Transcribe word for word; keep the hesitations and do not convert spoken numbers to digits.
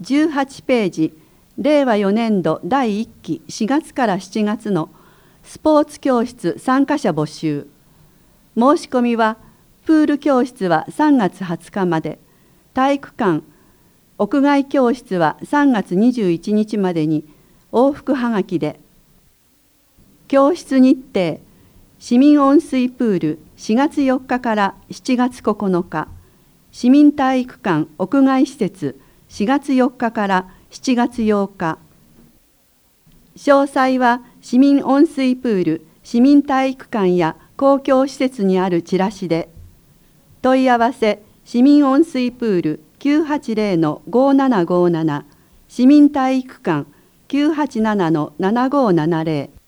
じゅうはちページ、れいわよねんどだいいっきしがつからしちがつのスポーツ教室参加者募集。申し込みは、プール教室はさんがつはつかまで、体育館、屋外教室はさんがつにじゅういちにちまでに往復はがきで。教室日程、市民温水プールしがつよっかからしちがつここのか、市民体育館屋外施設しがつよっかからしちがつようか。詳細は市民温水プール市民体育館や公共施設にあるチラシで。問い合わせ市民温水プール きゅうはちゼロ ごななごなな 市民体育館 きゅうはちなな ななごななゼロ